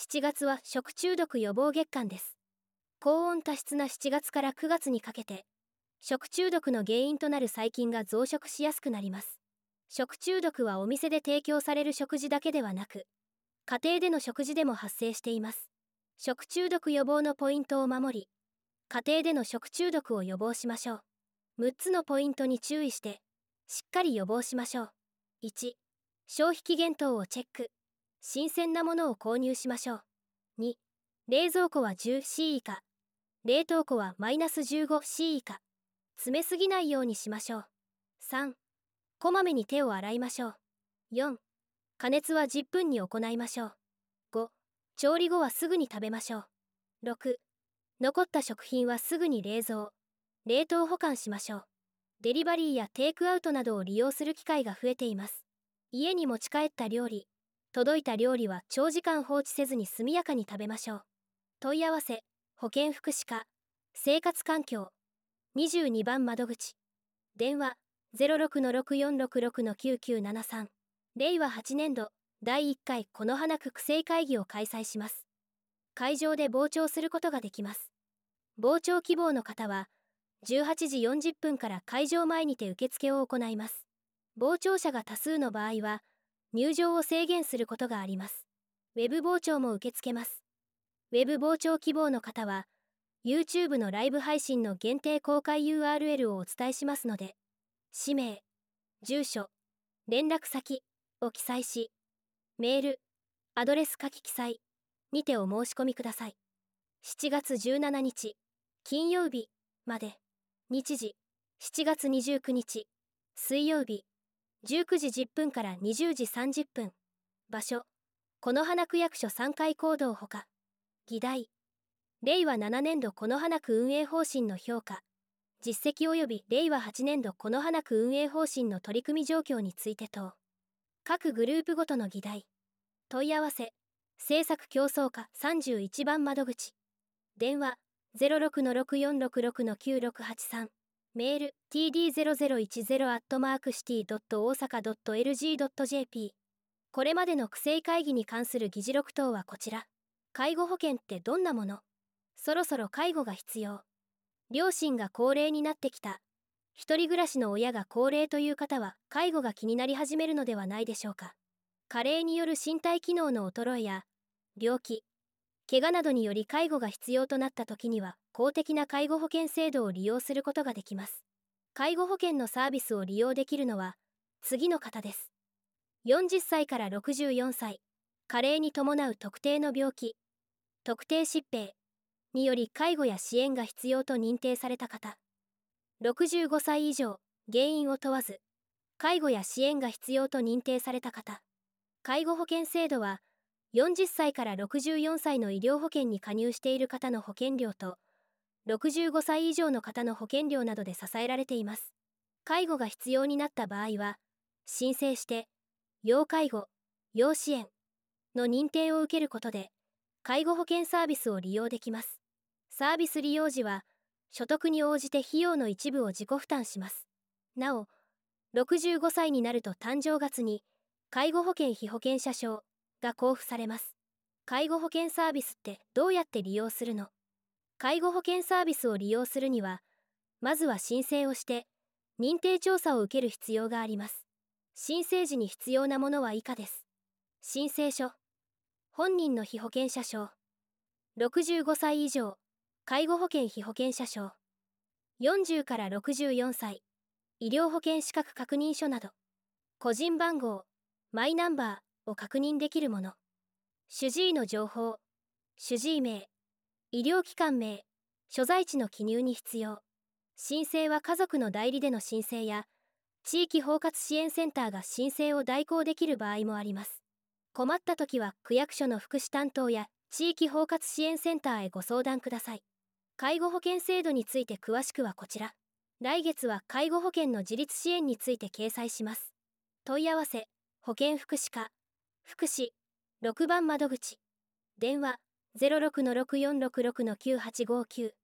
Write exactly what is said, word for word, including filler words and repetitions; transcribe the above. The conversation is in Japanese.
しちがつは食中毒予防月間です。高温多湿なしちがつからくがつにかけて、食中毒の原因となる細菌が増殖しやすくなります。食中毒はお店で提供される食事だけではなく、家庭での食事でも発生しています。食中毒予防のポイントを守り、家庭での食中毒を予防しましょう。むっつのポイントに注意して、しっかり予防しましょう。いち、消費期限等をチェック。新鮮なものを購入しましょう。に、冷蔵庫は じゅうシー 以下。冷凍庫はマイナス じゅうごシー 以下。詰めすぎないようにしましょう。さん、こまめに手を洗いましょう。よん、加熱はじゅっぷんに行いましょう。ご、調理後はすぐに食べましょう。ろく、残った食品はすぐに冷蔵、冷凍保管しましょう。デリバリーやテイクアウトなどを利用する機会が増えています。家に持ち帰った料理、届いた料理は長時間放置せずに速やかに食べましょう。問い合わせ、保健福祉課、生活環境、にじゅうにばん窓口。電話、ゼロろくのろくよんろくろくのきゅうきゅうななさん。れいわはちねんど、だいいっかいこの花区区政会議を開催します。会場で傍聴することができます。傍聴希望の方は、じゅうはちじよんじゅっぷんから会場前にて受付を行います。傍聴者が多数の場合は、入場を制限することがあります。ウェブ傍聴も受け付けます。ウェブ傍聴希望の方は、YouTube のライブ配信の限定公開 ユーアールエル をお伝えしますので、氏名、住所、連絡先を記載し、メール、アドレス書き記載にてお申し込みください。しちがつじゅうしちにち、金曜日まで。日時、しちがつにじゅうくにち、水曜日、じゅうくじじゅっぷんからにじゅうじさんじゅっぷん。場所、此花区役所さんかい講堂ほか。議題、れいわななねんど此花区運営方針の評価、実績及びれいわはちねんど此花区運営方針の取り組み状況について等。各グループごとの議題。問い合わせ、政策競争課さんじゅういちばん窓口。電話、ゼロろくのろくよんろくろくのきゅうろくはちさん。メール、ティーディーゼロゼロいちゼロ アットマークシティドット大阪ドットエルジードットジェーピー。これまでの区政会議に関する議事録等はこちら。介護保険ってどんなもの？そろそろ介護が必要。両親が高齢になってきた。一人暮らしの親が高齢という方は介護が気になり始めるのではないでしょうか。加齢による身体機能の衰えや、病気、怪我などにより介護が必要となった時には公的な介護保険制度を利用することができます。介護保険のサービスを利用できるのは次の方です。よんじゅっさいからろくじゅうよんさい、加齢に伴う特定の病気、特定疾病により介護や支援が必要と認定された方。ろくじゅうごさい以上、原因を問わず、介護や支援が必要と認定された方。介護保険制度は、よんじゅっさいからろくじゅうよんさいの医療保険に加入している方の保険料と、ろくじゅうごさい以上の方の保険料などで支えられています。介護が必要になった場合は、申請して、要介護、要支援の認定を受けることで、介護保険サービスを利用できます。サービス利用時は、所得に応じて費用の一部を自己負担します。なお、ろくじゅうごさいになると誕生月に、介護保険被保険者証が交付されます。介護保険サービスってどうやって利用するの？介護保険サービスを利用するには、まずは申請をして、認定調査を受ける必要があります。申請時に必要なものは以下です。申請書、本人の被保険者証、ろくじゅうごさい以上、介護保険被保険者証、よんじゅうからろくじゅうよんさい、医療保険資格確認書など、個人番号、マイナンバーを確認できるもの、主治医の情報、主治医名、医療機関名、所在地の記入に必要。申請は家族の代理での申請や、地域包括支援センターが申請を代行できる場合もあります。困った時は区役所の福祉担当や地域包括支援センターへご相談ください。介護保険制度について詳しくはこちら。来月は介護保険の自立支援について掲載します。問い合わせ、保健福祉課、福祉、ろくばん窓口。電話、ゼロろくのろくよんろくろくのきゅうはちごきゅう。